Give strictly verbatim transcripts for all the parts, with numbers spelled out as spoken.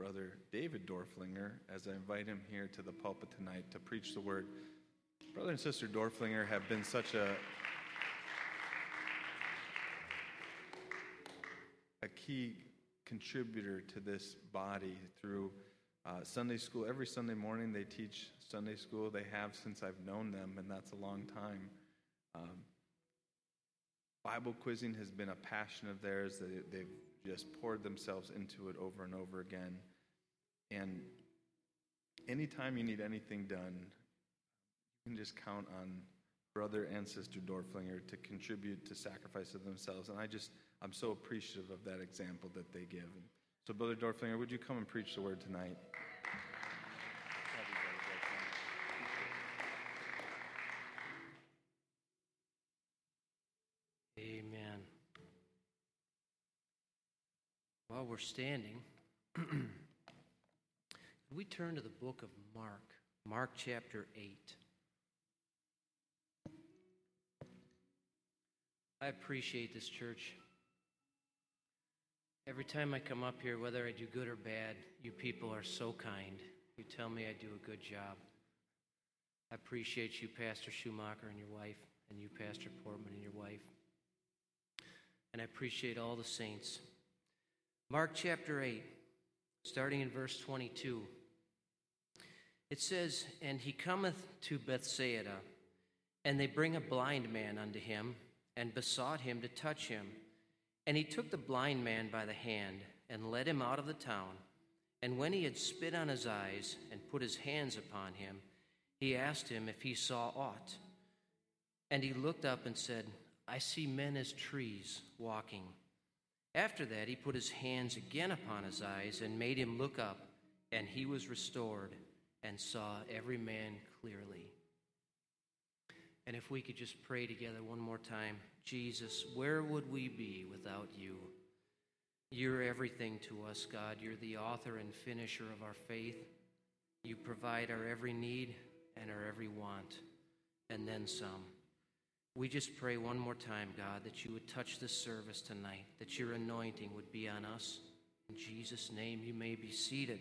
Brother David Dorflinger as I invite him here to the pulpit tonight to preach the word. Brother and Sister Dorflinger have been such a, a key contributor to this body through uh, Sunday school. Every Sunday morning they teach Sunday school. They have since I've known them, and that's a long time. Um, Bible quizzing has been a passion of theirs. They, they've just poured themselves into it over and over again. And anytime you need anything done, you can just count on Brother and Sister Dorflinger to contribute to sacrifice of themselves. And I just, I'm so appreciative of that example that they give. So, Brother Dorflinger, would you come and preach the word tonight? Amen. While we're standing, we turn to the book of Mark, Mark chapter eight. I appreciate this church. Every time I come up here, whether I do good or bad, you people are so kind. You tell me I do a good job. I appreciate you, Pastor Schumacher and your wife, and you, Pastor Portman and your wife. And I appreciate all the saints. Mark chapter eight, starting in verse twenty-two. It says, "And he cometh to Bethsaida, and they bring a blind man unto him, and besought him to touch him. And he took the blind man by the hand, and led him out of the town. And when he had spit on his eyes, and put his hands upon him, he asked him if he saw aught. And he looked up and said, I see men as trees walking. After that he put his hands again upon his eyes, and made him look up, and he was restored, and saw every man clearly." And if we could just pray together one more time. Jesus, where would we be without you? You're everything to us, God. You're the author and finisher of our faith. You provide our every need and our every want, and then some. We just pray one more time, God, that you would touch this service tonight, that your anointing would be on us. In Jesus' name, you may be seated.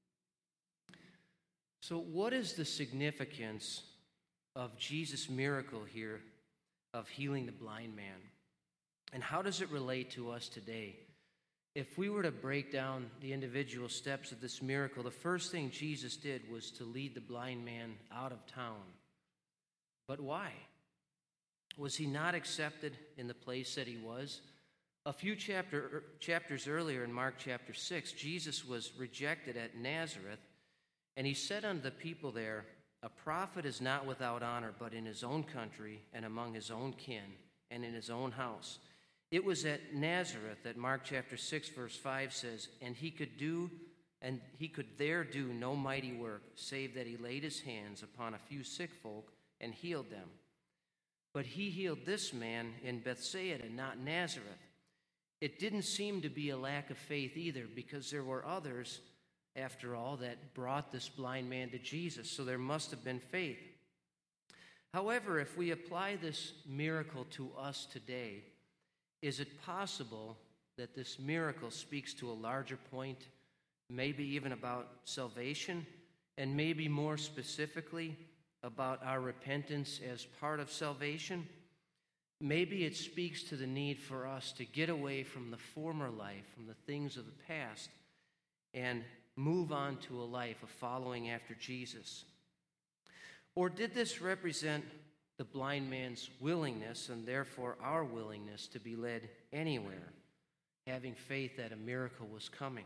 So what is the significance of Jesus' miracle here of healing the blind man? And how does it relate to us today? If we were to break down the individual steps of this miracle, the first thing Jesus did was to lead the blind man out of town. But why? Was he not accepted in the place that he was? A few chapter, chapters earlier in Mark chapter six, Jesus was rejected at Nazareth, and he said unto the people there, "A prophet is not without honor, but in his own country and among his own kin and in his own house." It was at Nazareth that Mark chapter six verse five says, "And he could do, and he could there do no mighty work, save that he laid his hands upon a few sick folk and healed them. But he healed this man in Bethsaida, not Nazareth." It didn't seem to be a lack of faith either, because there were others, after all, that brought this blind man to Jesus, so there must have been faith. However, if we apply this miracle to us today, is it possible that this miracle speaks to a larger point, maybe even about salvation, and maybe more specifically about our repentance as part of salvation? Maybe it speaks to the need for us to get away from the former life, from the things of the past, and move on to a life of following after Jesus. Or did this represent the blind man's willingness, and therefore our willingness, to be led anywhere, having faith that a miracle was coming?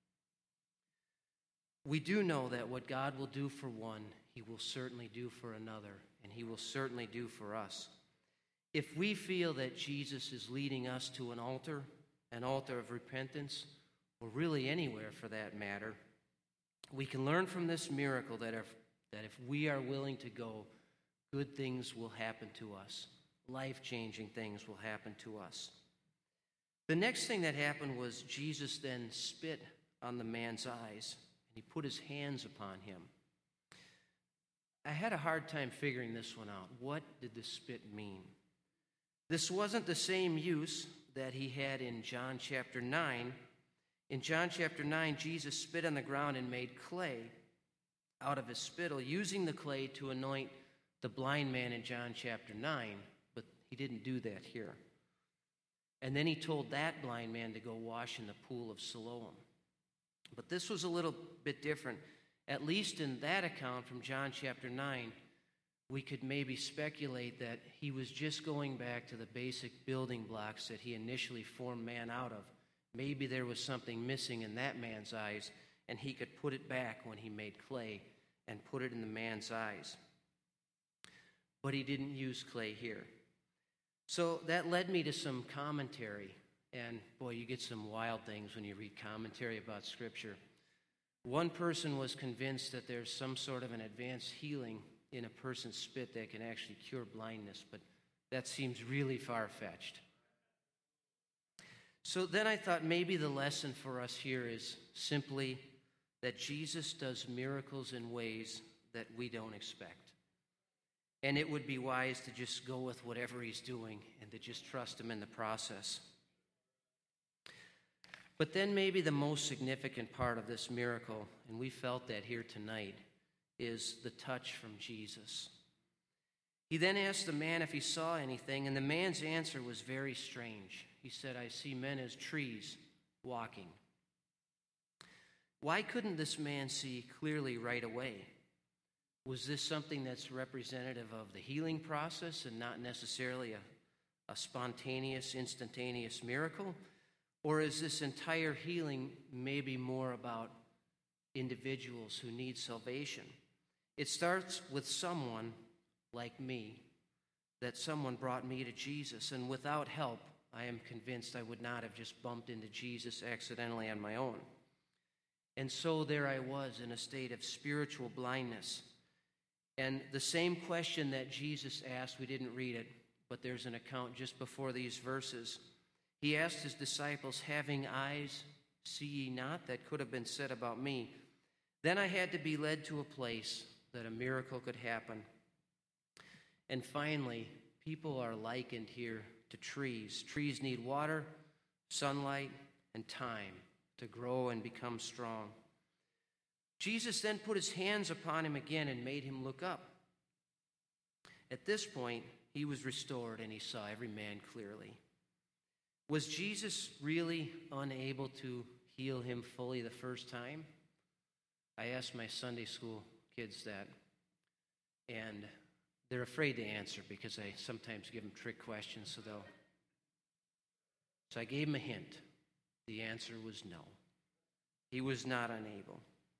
We do know that what God will do for one, he will certainly do for another, and he will certainly do for us. If we feel that Jesus is leading us to an altar, an altar of repentance, or really anywhere for that matter, we can learn from this miracle that if, that if we are willing to go, good things will happen to us. Life-changing things will happen to us. The next thing that happened was Jesus then spit on the man's eyes, and he put his hands upon him. I had a hard time figuring this one out. What did the spit mean? This wasn't the same use that he had in John chapter nine. In John chapter nine, Jesus spit on the ground and made clay out of his spittle, using the clay to anoint the blind man in John chapter nine, but he didn't do that here. And then he told that blind man to go wash in the pool of Siloam. But this was a little bit different. At least in that account from John chapter nine, we could maybe speculate that he was just going back to the basic building blocks that he initially formed man out of. Maybe there was something missing in that man's eyes, and he could put it back when he made clay and put it in the man's eyes. But he didn't use clay here. So that led me to some commentary. And boy, you get some wild things when you read commentary about Scripture. One person was convinced that there's some sort of an advanced healing in a person's spit that can actually cure blindness, but that seems really far-fetched. So then I thought maybe the lesson for us here is simply that Jesus does miracles in ways that we don't expect. And it would be wise to just go with whatever he's doing and to just trust him in the process. But then maybe the most significant part of this miracle, and we felt that here tonight, is the touch from Jesus. He then asked the man if he saw anything, and the man's answer was very strange. He said, "I see men as trees walking." Why couldn't this man see clearly right away? Was this something that's representative of the healing process and not necessarily a, a spontaneous, instantaneous miracle? Or is this entire healing maybe more about individuals who need salvation? It starts with someone like me, that someone brought me to Jesus, and without help, I am convinced I would not have just bumped into Jesus accidentally on my own. And so there I was in a state of spiritual blindness. And the same question that Jesus asked, we didn't read it, but there's an account just before these verses. He asked his disciples, "Having eyes, see ye not?" That could have been said about me. Then I had to be led to a place that a miracle could happen. And finally, people are likened here to trees. Trees need water, sunlight, and time to grow and become strong. Jesus then put his hands upon him again and made him look up. At this point, he was restored and he saw every man clearly. Was Jesus really unable to heal him fully the first time? I asked my Sunday school kids that, and they're afraid to answer because I sometimes give them trick questions, so they'll. So I gave them a hint. The answer was no. He was not unable.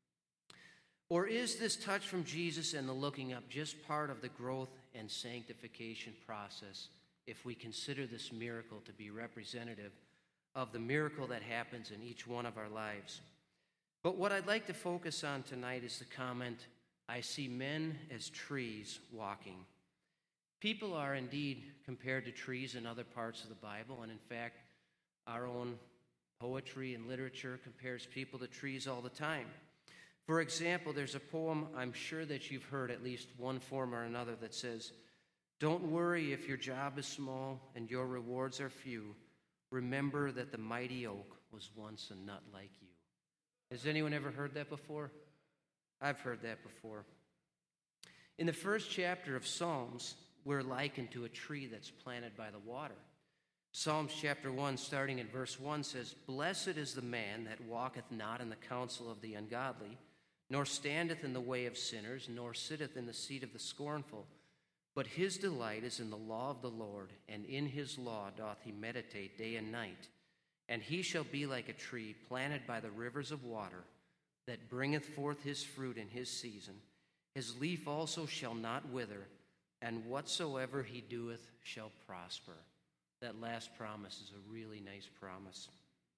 Or is this touch from Jesus and the looking up just part of the growth and sanctification process if we consider this miracle to be representative of the miracle that happens in each one of our lives? But what I'd like to focus on tonight is the comment, "I see men as trees walking." People are indeed compared to trees in other parts of the Bible, and in fact, our own poetry and literature compares people to trees all the time. For example, there's a poem I'm sure that you've heard at least one form or another that says, "Don't worry if your job is small and your rewards are few. Remember that the mighty oak was once a nut like you." Has anyone ever heard that before? I've heard that before. In the first chapter of Psalms, we're likened to a tree that's planted by the water. Psalms chapter one, starting in verse one, says, "Blessed is the man that walketh not in the counsel of the ungodly, nor standeth in the way of sinners, nor sitteth in the seat of the scornful. But his delight is in the law of the Lord, and in his law doth he meditate day and night. And he shall be like a tree planted by the rivers of water, that bringeth forth his fruit in his season. His leaf also shall not wither, and whatsoever he doeth shall prosper." That last promise is a really nice promise.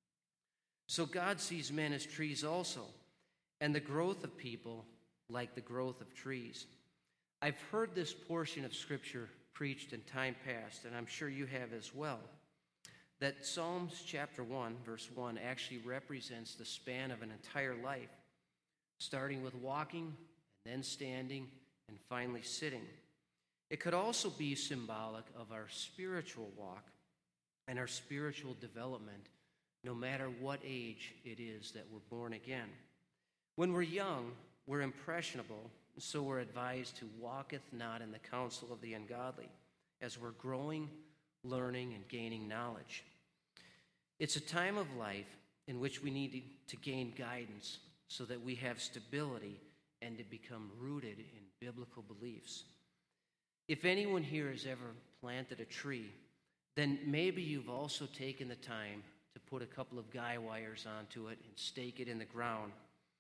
So God sees men as trees also, and the growth of people like the growth of trees. I've heard this portion of Scripture preached in time past, and I'm sure you have as well, that Psalms chapter one, verse one, actually represents the span of an entire life, starting with walking, and then standing, and finally sitting. It could also be symbolic of our spiritual walk and our spiritual development no matter what age it is that we're born again. When we're young, we're impressionable, so we're advised to walketh not in the counsel of the ungodly, as we're growing, learning, and gaining knowledge. It's a time of life in which we need to gain guidance so that we have stability and to become rooted in biblical beliefs. If anyone here has ever planted a tree, then maybe you've also taken the time to put a couple of guy wires onto it and stake it in the ground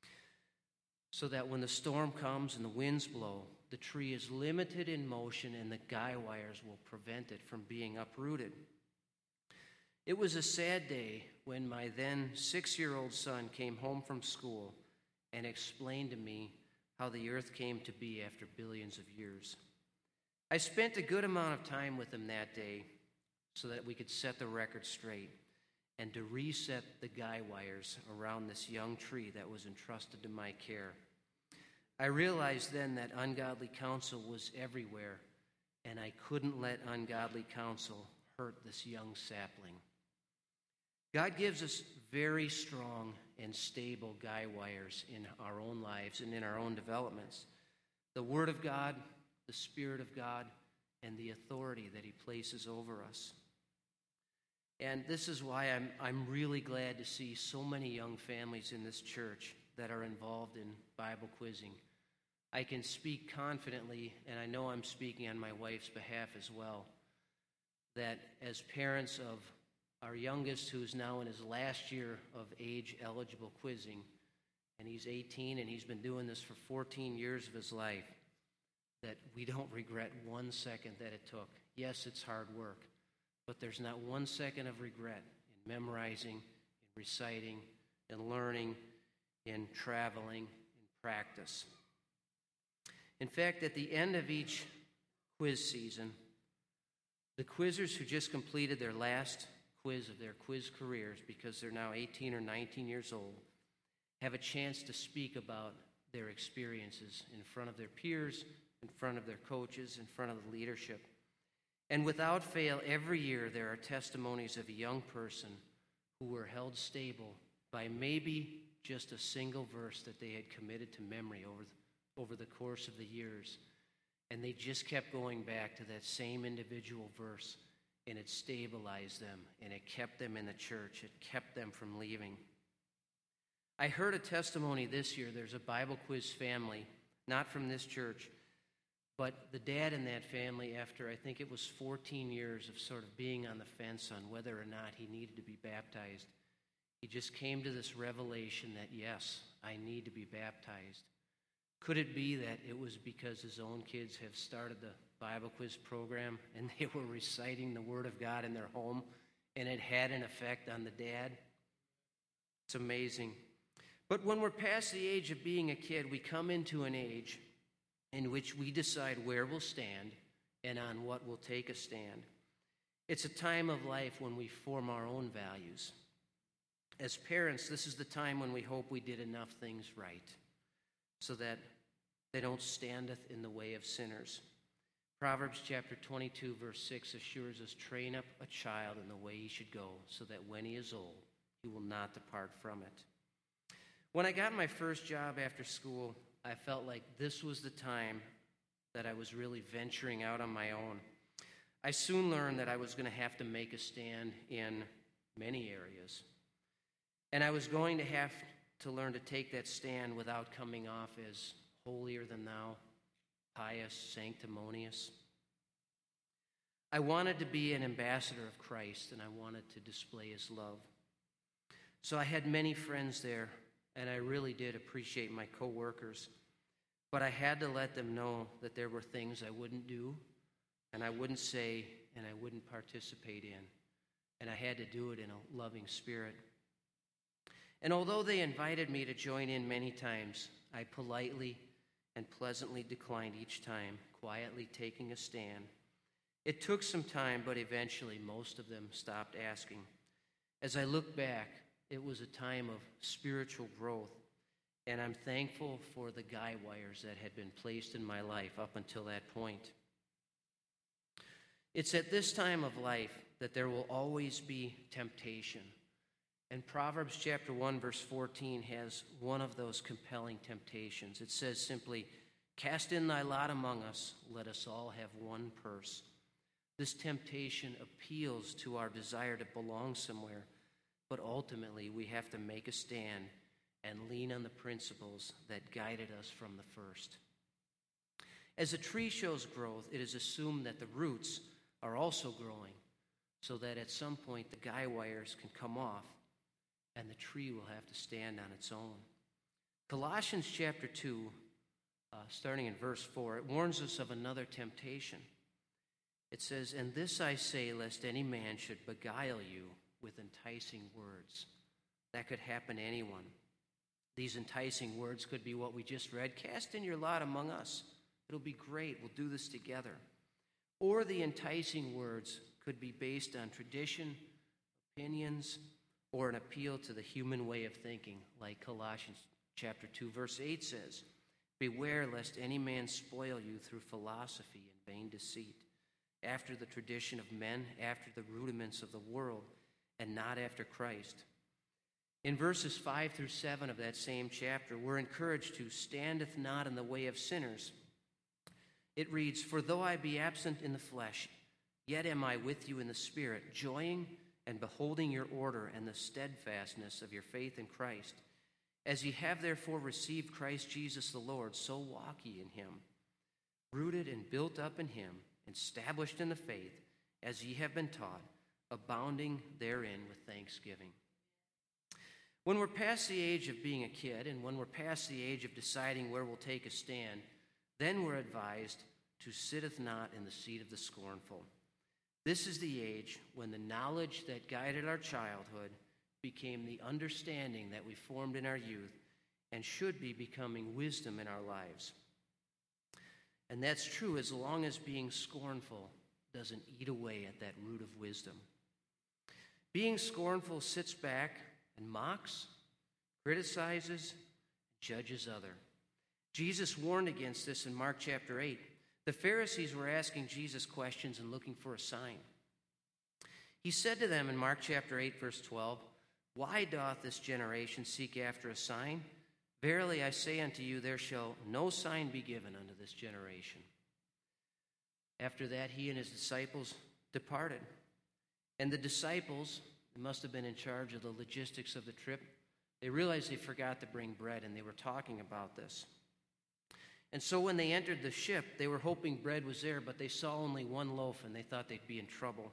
so that when the storm comes and the winds blow, the tree is limited in motion and the guy wires will prevent it from being uprooted. It was a sad day when my then six-year-old son came home from school and explained to me how the earth came to be after billions of years. I spent a good amount of time with him that day so that we could set the record straight and to reset the guy wires around this young tree that was entrusted to my care. I realized then that ungodly counsel was everywhere, and I couldn't let ungodly counsel hurt this young sapling. God gives us very strong and stable guy wires in our own lives and in our own developments. The Word of God, the Spirit of God, and the authority that He places over us. And this is why I'm, I'm really glad to see so many young families in this church that are involved in Bible quizzing. I can speak confidently, and I know I'm speaking on my wife's behalf as well, that as parents of our youngest, who's now in his last year of age-eligible quizzing, and he's eighteen, and he's been doing this for fourteen years of his life, that we don't regret one second that it took. Yes, it's hard work, but there's not one second of regret in memorizing, in reciting, in learning, in traveling, in practice. In fact, at the end of each quiz season, the quizzers who just completed their last quiz of their quiz careers, because they're now eighteen or nineteen years old, have a chance to speak about their experiences in front of their peers, in front of their coaches, in front of the leadership. And without fail, every year there are testimonies of a young person who were held stable by maybe just a single verse that they had committed to memory over the, over the course of the years. And they just kept going back to that same individual verse, and it stabilized them, and it kept them in the church. It kept them from leaving. I heard a testimony this year. There's a Bible quiz family, not from this church, but the dad in that family, after I think it was fourteen years of sort of being on the fence on whether or not he needed to be baptized, he just came to this revelation that, yes, I need to be baptized. Could it be that it was because his own kids have started the Bible quiz program and they were reciting the Word of God in their home and it had an effect on the dad? It's amazing. But when we're past the age of being a kid, we come into an age in which we decide where we'll stand and on what will take a stand. It's a time of life when we form our own values. As parents, this is the time when we hope we did enough things right so that they don't standeth in the way of sinners. Proverbs chapter twenty-two, verse six assures us, train up a child in the way he should go, so that when he is old, he will not depart from it. When I got my first job after school, I felt like this was the time that I was really venturing out on my own. I soon learned that I was going to have to make a stand in many areas. And I was going to have to learn to take that stand without coming off as holier than thou, pious, sanctimonious. I wanted to be an ambassador of Christ, and I wanted to display his love. So I had many friends there, and I really did appreciate my coworkers. But I had to let them know that there were things I wouldn't do, and I wouldn't say, and I wouldn't participate in. And I had to do it in a loving spirit. And although they invited me to join in many times, I politely and pleasantly declined each time, quietly taking a stand. It took some time, but eventually most of them stopped asking. As I look back, it was a time of spiritual growth, and I'm thankful for the guy wires that had been placed in my life up until that point. It's at this time of life that there will always be temptation. And Proverbs chapter one, verse fourteen has one of those compelling temptations. It says simply, "Cast in thy lot among us, let us all have one purse." This temptation appeals to our desire to belong somewhere, but ultimately we have to make a stand and lean on the principles that guided us from the first. As a tree shows growth, it is assumed that the roots are also growing, so that at some point the guy wires can come off and the tree will have to stand on its own. Colossians chapter two, uh, starting in verse four, it warns us of another temptation. It says, "And this I say, lest any man should beguile you with enticing words." That could happen to anyone. These enticing words could be what we just read. "Cast in your lot among us. It'll be great. We'll do this together." Or the enticing words could be based on tradition, opinions, or an appeal to the human way of thinking, like Colossians chapter two, verse eight says, "Beware lest any man spoil you through philosophy and vain deceit, after the tradition of men, after the rudiments of the world, and not after Christ." In verses five through seven of that same chapter, we're encouraged to "standeth not in the way of sinners." It reads, "For though I be absent in the flesh, yet am I with you in the spirit, joying and beholding your order and the steadfastness of your faith in Christ. As ye have therefore received Christ Jesus the Lord, so walk ye in him, rooted and built up in him, established in the faith, as ye have been taught, abounding therein with thanksgiving." When we're past the age of being a kid, and when we're past the age of deciding where we'll take a stand, then we're advised to "sitteth not in the seat of the scornful." This is the age when the knowledge that guided our childhood became the understanding that we formed in our youth and should be becoming wisdom in our lives. And that's true as long as being scornful doesn't eat away at that root of wisdom. Being scornful sits back and mocks, criticizes, judges other. Jesus warned against this in Mark chapter eight. The Pharisees were asking Jesus questions and looking for a sign. He said to them in Mark chapter eight, verse twelve, "Why doth this generation seek after a sign? Verily I say unto you, there shall no sign be given unto this generation." After that, he and his disciples departed. And the disciples, they must have been in charge of the logistics of the trip, they realized they forgot to bring bread, and they were talking about this. And so when they entered the ship, they were hoping bread was there, but they saw only one loaf, and they thought they'd be in trouble.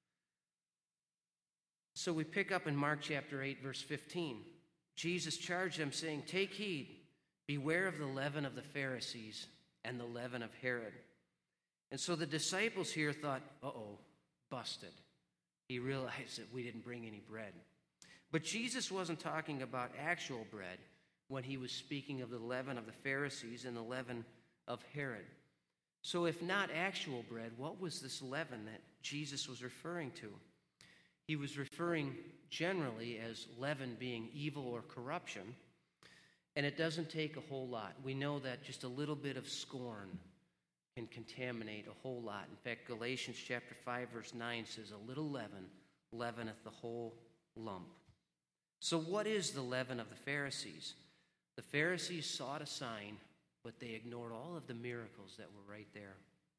So we pick up in Mark chapter eight, verse fifteen. Jesus charged them, saying, "Take heed, beware of the leaven of the Pharisees and the leaven of Herod." And so the disciples here thought, uh-oh, busted. He realized that we didn't bring any bread. But Jesus wasn't talking about actual bread when he was speaking of the leaven of the Pharisees and the leaven of Herod. So if not actual bread, what was this leaven that Jesus was referring to? He was referring generally as leaven being evil or corruption, and it doesn't take a whole lot. We know that just a little bit of scorn can contaminate a whole lot. In fact, Galatians chapter five, verse nine says, "A little leaven leaveneth the whole lump." So what is the leaven of the Pharisees? The Pharisees sought a sign, but they ignored all of the miracles that were right there.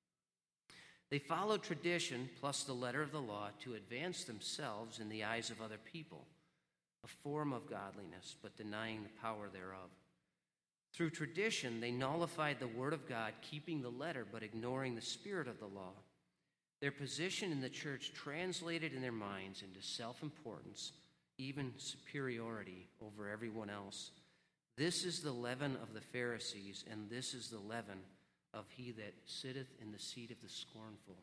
They followed tradition plus the letter of the law to advance themselves in the eyes of other people, a form of godliness, but denying the power thereof. Through tradition, they nullified the word of God, keeping the letter but ignoring the spirit of the law. Their position in the church translated in their minds into self-importance, even superiority over everyone else. This is the leaven of the Pharisees, and this is the leaven of he that sitteth in the seat of the scornful.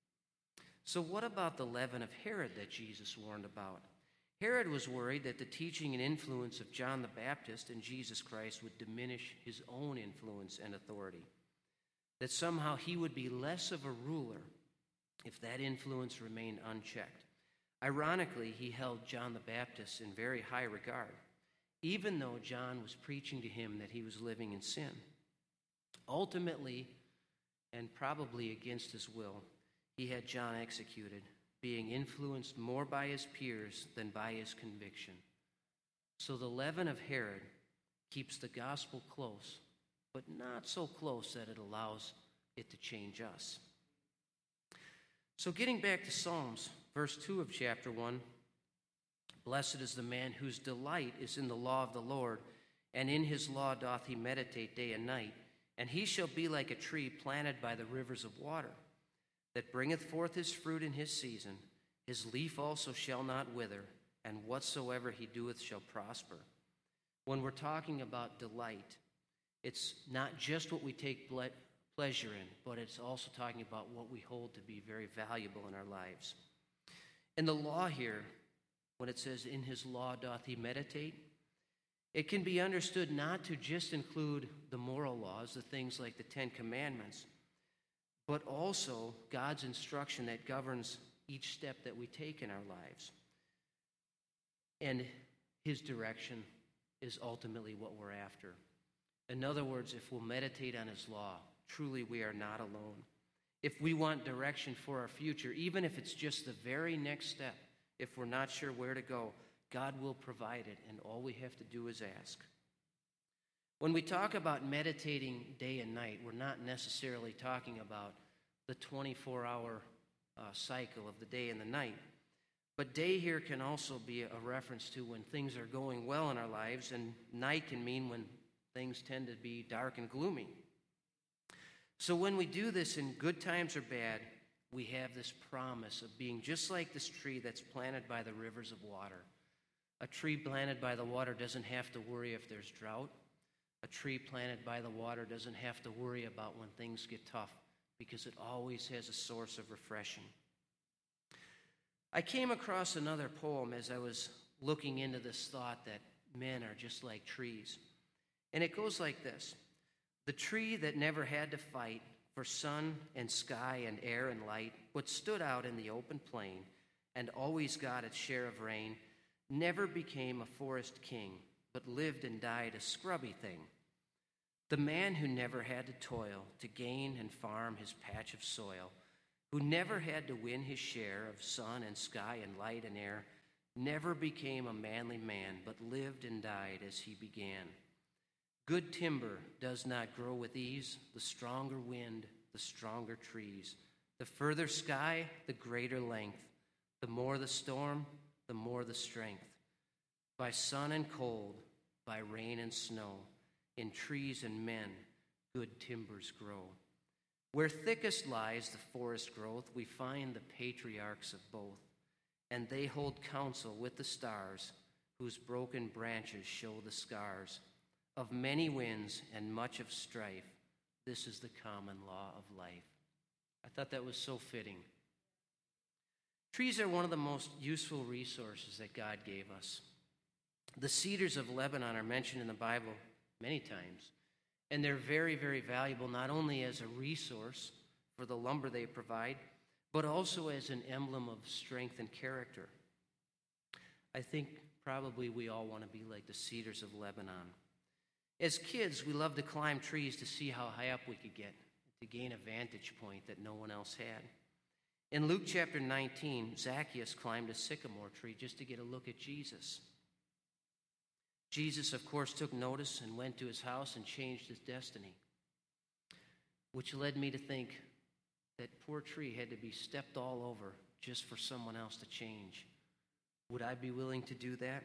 So what about the leaven of Herod that Jesus warned about? Herod was worried that the teaching and influence of John the Baptist and Jesus Christ would diminish his own influence and authority, that somehow he would be less of a ruler if that influence remained unchecked. Ironically, he held John the Baptist in very high regard, even though John was preaching to him that he was living in sin. Ultimately, and probably against his will, he had John executed, being influenced more by his peers than by his conviction. So the leaven of Herod keeps the gospel close, but not so close that it allows it to change us. So getting back to Psalms, verse two of chapter one, blessed is the man whose delight is in the law of the Lord, and in his law doth he meditate day and night. And he shall be like a tree planted by the rivers of water, that bringeth forth his fruit in his season. His leaf also shall not wither, and whatsoever he doeth shall prosper. When we're talking about delight, it's not just what we take ble- pleasure in, but it's also talking about what we hold to be very valuable in our lives. And the law here, when it says, in his law doth he meditate, it can be understood not to just include the moral laws, the things like the Ten Commandments, but also God's instruction that governs each step that we take in our lives. And his direction is ultimately what we're after. In other words, if we'll meditate on his law, truly we are not alone. If we want direction for our future, even if it's just the very next step, if we're not sure where to go, God will provide it, and all we have to do is ask. When we talk about meditating day and night, we're not necessarily talking about the twenty-four hour uh, cycle of the day and the night. But day here can also be a reference to when things are going well in our lives, and night can mean when things tend to be dark and gloomy. So when we do this in good times or bad, we have this promise of being just like this tree that's planted by the rivers of water. A tree planted by the water doesn't have to worry if there's drought. A tree planted by the water doesn't have to worry about when things get tough, because it always has a source of refreshing. I came across another poem as I was looking into this thought that men are just like trees. And it goes like this. The tree that never had to fight for sun and sky and air and light, but stood out in the open plain and always got its share of rain, never became a forest king, but lived and died a scrubby thing. The man who never had to toil to gain and farm his patch of soil, who never had to win his share of sun and sky and light and air, never became a manly man, but lived and died as he began. Good timber does not grow with ease, the stronger wind, the stronger trees. The further sky, the greater length. The more the storm, the more the strength. By sun and cold, by rain and snow, in trees and men, good timbers grow. Where thickest lies the forest growth, we find the patriarchs of both, and they hold counsel with the stars, whose broken branches show the scars of many winds and much of strife. This is the common law of life. I thought that was so fitting. Trees are one of the most useful resources that God gave us. The cedars of Lebanon are mentioned in the Bible many times, and they're very, very valuable, not only as a resource for the lumber they provide, but also as an emblem of strength and character. I think probably we all want to be like the cedars of Lebanon. As kids, we loved to climb trees to see how high up we could get, to gain a vantage point that no one else had. In Luke chapter nineteen, Zacchaeus climbed a sycamore tree just to get a look at Jesus. Jesus, of course, took notice and went to his house and changed his destiny, which led me to think that poor tree had to be stepped all over just for someone else to change. Would I be willing to do that?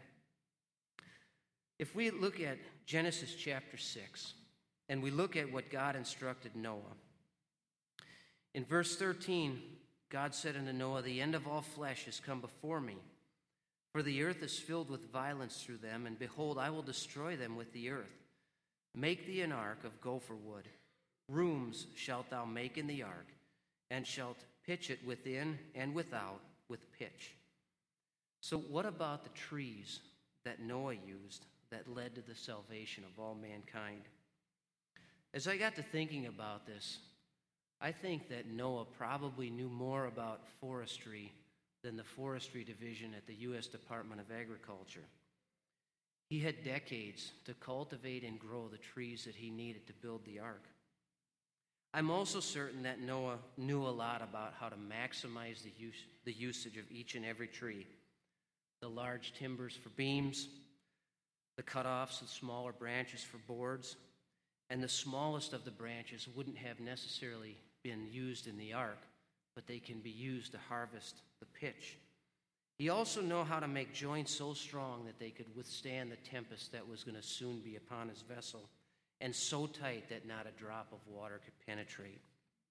If we look at Genesis chapter six, and we look at what God instructed Noah, in verse thirteen, God said unto Noah, the end of all flesh is come before me, for the earth is filled with violence through them, and behold, I will destroy them with the earth. Make thee an ark of gopher wood. Rooms shalt thou make in the ark, and shalt pitch it within and without with pitch. So what about the trees that Noah used that led to the salvation of all mankind? As I got to thinking about this, I think that Noah probably knew more about forestry than the forestry division at the U S Department of Agriculture. He had decades to cultivate and grow the trees that he needed to build the ark. I'm also certain that Noah knew a lot about how to maximize the use, the usage of each and every tree. The large timbers for beams, the cutoffs of smaller branches for boards, and the smallest of the branches wouldn't have necessarily been used in the ark, but they can be used to harvest the pitch. He also knew how to make joints so strong that they could withstand the tempest that was going to soon be upon his vessel, and so tight that not a drop of water could penetrate.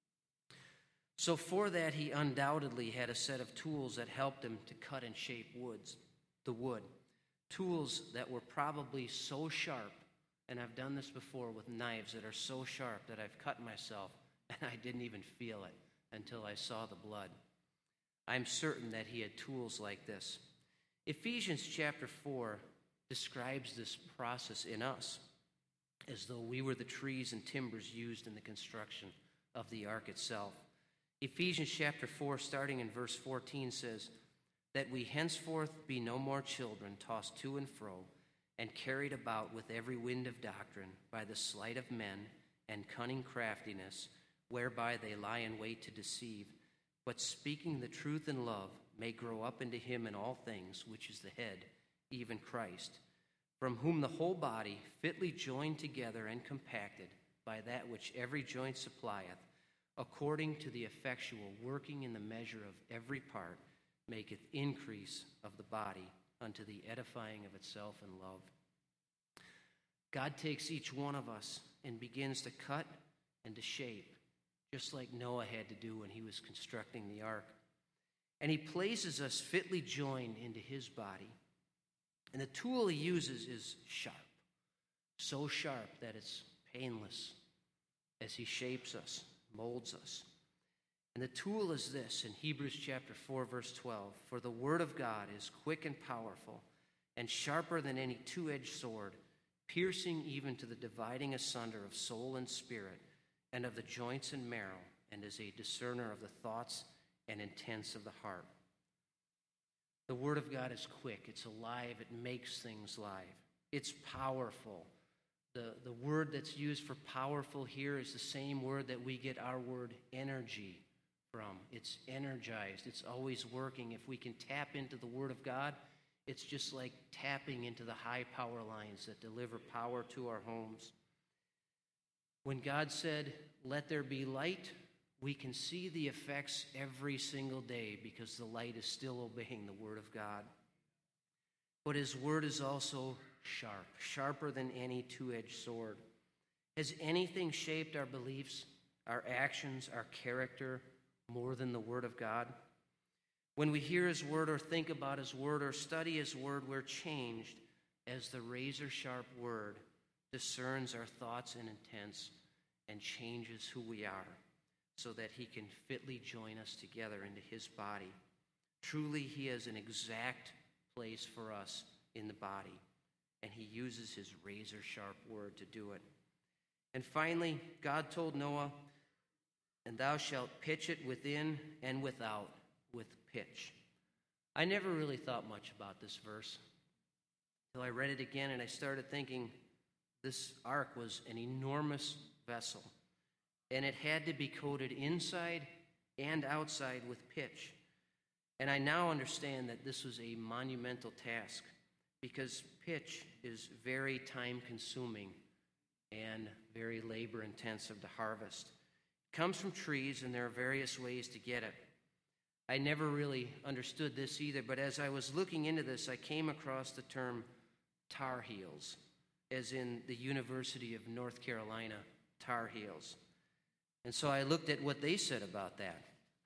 So for that, he undoubtedly had a set of tools that helped him to cut and shape woods, the wood. Tools that were probably so sharp, and I've done this before with knives that are so sharp that I've cut myself and I didn't even feel it until I saw the blood. I'm certain that he had tools like this. Ephesians chapter four describes this process in us as though we were the trees and timbers used in the construction of the ark itself. Ephesians chapter four, starting in verse fourteen, says, "That we henceforth be no more children, tossed to and fro, and carried about with every wind of doctrine, by the sleight of men and cunning craftiness, whereby they lie in wait to deceive, but speaking the truth in love, may grow up into him in all things, which is the head, even Christ, from whom the whole body, fitly joined together and compacted by that which every joint supplieth, according to the effectual working in the measure of every part, maketh increase of the body unto the edifying of itself in love." God takes each one of us and begins to cut and to shape, just like Noah had to do when he was constructing the ark. And he places us fitly joined into his body. And the tool he uses is sharp, so sharp that it's painless as he shapes us, molds us. And the tool is this in Hebrews chapter four, verse twelve, "For the word of God is quick and powerful, and sharper than any two-edged sword, piercing even to the dividing asunder of soul and spirit, and of the joints and marrow, and is a discerner of the thoughts and intents of the heart." The word of God is quick, it's alive, it makes things live. It's powerful. The, the word that's used for powerful here is the same word that we get our word energy from. It's energized. It's always working. If we can tap into the word of God, it's just like tapping into the high power lines that deliver power to our homes. When God said, "Let there be light," we can see the effects every single day because the light is still obeying the word of God. But his word is also sharp, sharper than any two-edged sword. Has anything shaped our beliefs, our actions, our character more than the word of God? When we hear his word or think about his word or study his word, we're changed as the razor-sharp word discerns our thoughts and intents and changes who we are so that he can fitly join us together into his body. Truly, he has an exact place for us in the body, and he uses his razor-sharp word to do it. And finally, God told Noah, "And thou shalt pitch it within and without with pitch." I never really thought much about this verse until I read it again, and I started thinking this ark was an enormous vessel, and it had to be coated inside and outside with pitch. And I now understand that this was a monumental task because pitch is very time-consuming and very labor-intensive to harvest. It comes from trees, and there are various ways to get it. I never really understood this either, but as I was looking into this, I came across the term Tar Heels, as in the University of North Carolina Tar Heels. And so I looked at what they said about that.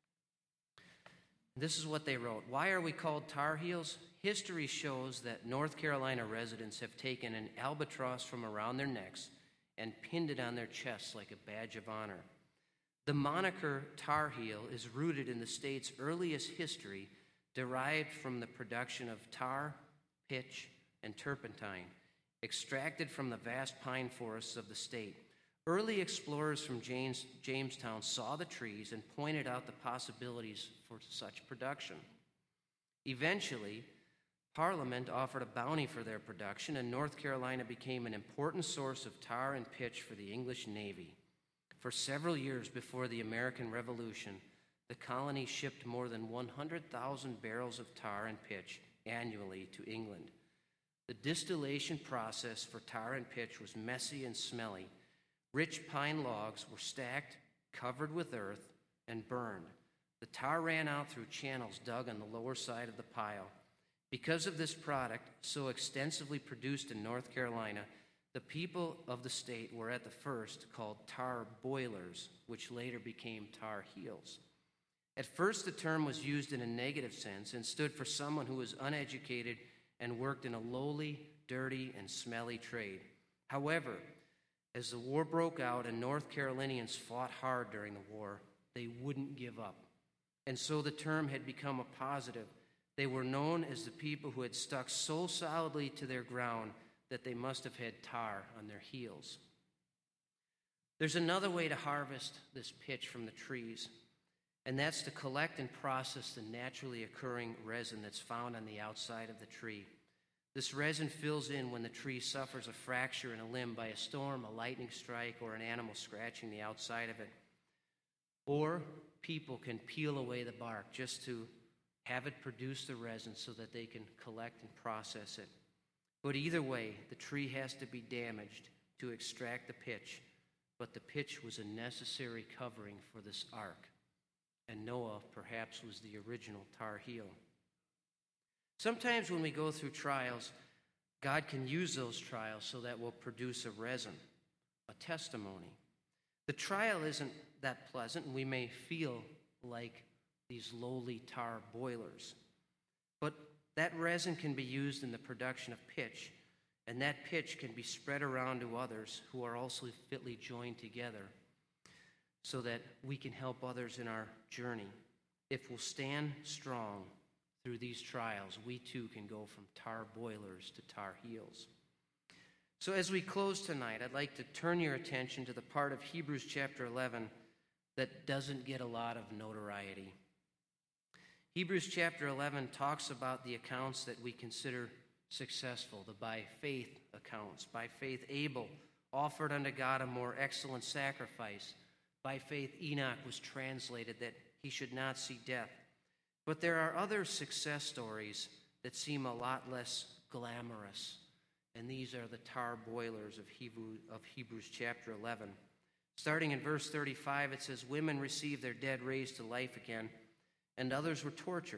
This is what they wrote. "Why are we called Tar Heels? History shows that North Carolina residents have taken an albatross from around their necks and pinned it on their chests like a badge of honor. The moniker Tar Heel is rooted in the state's earliest history, derived from the production of tar, pitch, and turpentine, extracted from the vast pine forests of the state. Early explorers from James, Jamestown saw the trees and pointed out the possibilities for such production. Eventually, Parliament offered a bounty for their production, and North Carolina became an important source of tar and pitch for the English Navy. For several years before the American Revolution, the colony shipped more than one hundred thousand barrels of tar and pitch annually to England. The distillation process for tar and pitch was messy and smelly. Rich pine logs were stacked, covered with earth, and burned. The tar ran out through channels dug on the lower side of the pile. Because of this product, so extensively produced in North Carolina, the people of the state were at the first called tar boilers, which later became tar heels. At first, the term was used in a negative sense and stood for someone who was uneducated and worked in a lowly, dirty, and smelly trade. However, as the war broke out and North Carolinians fought hard during the war, they wouldn't give up. And so the term had become a positive. They were known as the people who had stuck so solidly to their ground that they must have had tar on their heels. There's another way to harvest this pitch from the trees, and that's to collect and process the naturally occurring resin that's found on the outside of the tree. This resin fills in when the tree suffers a fracture in a limb by a storm, a lightning strike, or an animal scratching the outside of it. Or people can peel away the bark just to have it produce the resin so that they can collect and process it. But either way, the tree has to be damaged to extract the pitch, but the pitch was a necessary covering for this ark. And Noah perhaps was the original tar heel. Sometimes when we go through trials, God can use those trials so that we'll produce a resin, a testimony. The trial isn't that pleasant, and we may feel like these lowly tar boilers. But that resin can be used in the production of pitch, and that pitch can be spread around to others who are also fitly joined together so that we can help others in our journey. If we'll stand strong through these trials, we too can go from tar boilers to tar heels. So as we close tonight, I'd like to turn your attention to the part of Hebrews chapter eleven that doesn't get a lot of notoriety. Hebrews chapter eleven talks about the accounts that we consider successful, the by faith accounts. By faith, Abel offered unto God a more excellent sacrifice. By faith, Enoch was translated that he should not see death. But there are other success stories that seem a lot less glamorous, and these are the tar boilers of Hebrew, of Hebrews chapter eleven. Starting in verse thirty-five, it says, "Women received their dead raised to life again, and others were tortured,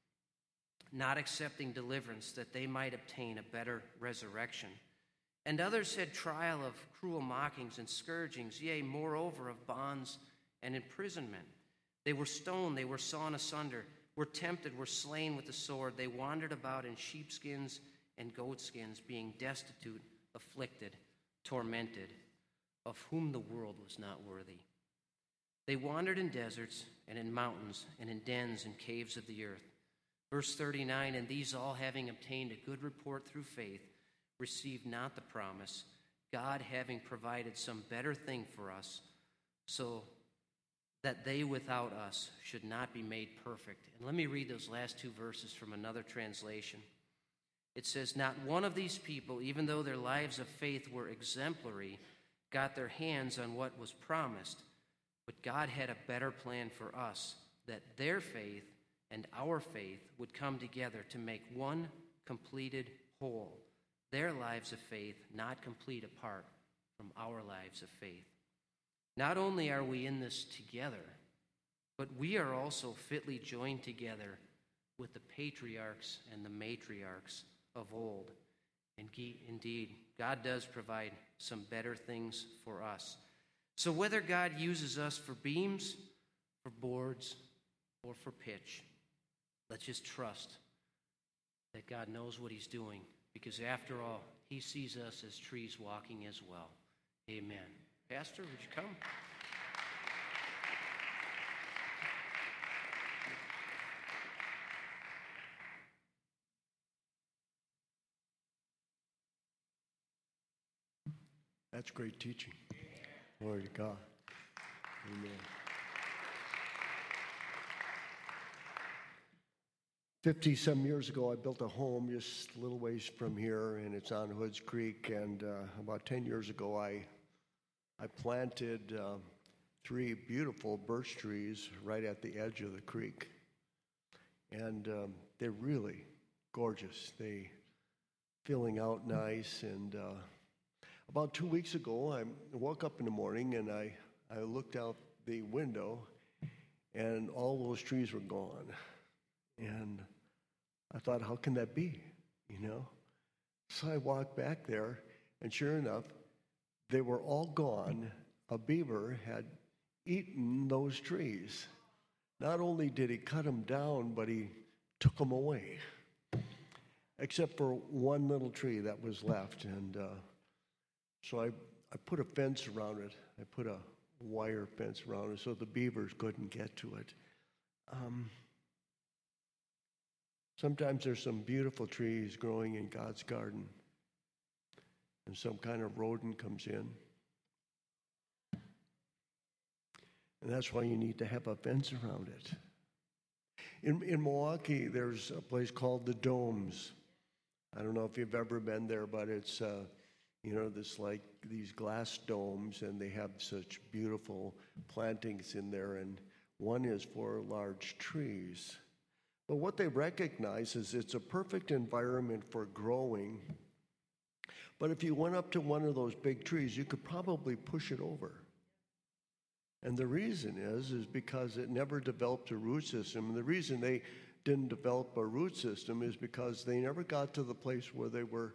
not accepting deliverance that they might obtain a better resurrection. And others had trial of cruel mockings and scourgings, yea, moreover, of bonds and imprisonment. They were stoned, they were sawn asunder, were tempted, were slain with the sword. They wandered about in sheepskins and goatskins, being destitute, afflicted, tormented, of whom the world was not worthy. They wandered in deserts and in mountains and in dens and caves of the earth." Verse thirty-nine, "And these all, having obtained a good report through faith, received not the promise, God having provided some better thing for us, so that they without us should not be made perfect." And let me read those last two verses from another translation. It says, "Not one of these people, even though their lives of faith were exemplary, got their hands on what was promised, but God had a better plan for us, that their faith and our faith would come together to make one completed whole, their lives of faith not complete apart from our lives of faith. Not only are we in this together, but we are also fitly joined together with the patriarchs and the matriarchs of old. And indeed, God does provide some better things for us. So whether God uses us for beams, for boards, or for pitch, let's just trust that God knows what he's doing, because after all, he sees us as trees walking as well. Amen. Pastor, would you come? That's great teaching. Glory to God. Amen. Fifty-some years ago, I built a home just a little ways from here, and it's on Hoods Creek. And uh, about ten years ago, I I planted uh, three beautiful birch trees right at the edge of the creek. And um, they're really gorgeous. They filling out nice. And uh, about two weeks ago, I woke up in the morning and I, I looked out the window, and all those trees were gone. And I thought, how can that be? You know? So I walked back there, and sure enough, they were all gone. A beaver had eaten those trees. Not only did he cut them down, but he took them away, except for one little tree that was left. And uh, so I, I put a fence around it. I put a wire fence around it so the beavers couldn't get to it. Um, sometimes there's some beautiful trees growing in God's garden, and some kind of rodent comes in. And that's why you need to have a fence around it. In, in Milwaukee, there's a place called the Domes. I don't know if you've ever been there, but it's, uh, you know, this like these glass domes, and they have such beautiful plantings in there, and one is for large trees. But what they recognize is it's a perfect environment for growing. But if you went up to one of those big trees, you could probably push it over. And the reason is, is because it never developed a root system. And the reason they didn't develop a root system is because they never got to the place where they were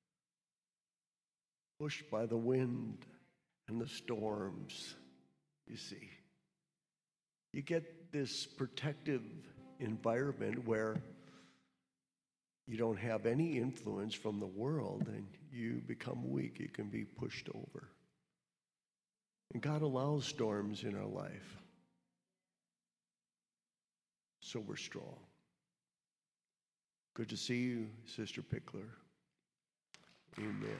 pushed by the wind and the storms, you see. You get this protective environment where you don't have any influence from the world, and you become weak. You can be pushed over. And God allows storms in our life so we're strong. Good to see you, Sister Pickler. Amen.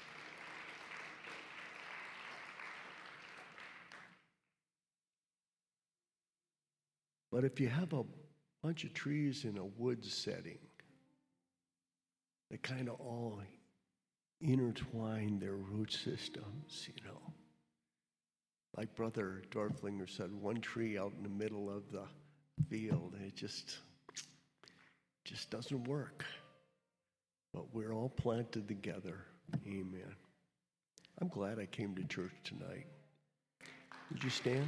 But if you have a bunch of trees in a woods setting, they kind of all intertwine their root systems, you know. Like Brother Dorflinger said, one tree out in the middle of the field, and it just, just doesn't work. But we're all planted together. Amen. I'm glad I came to church tonight. Would you stand?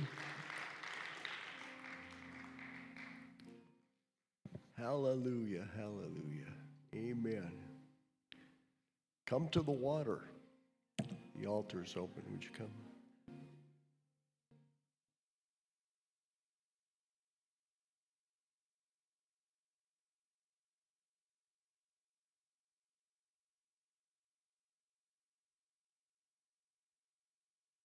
Hallelujah, hallelujah. Amen. Come to the water. The altar is open. Would you come?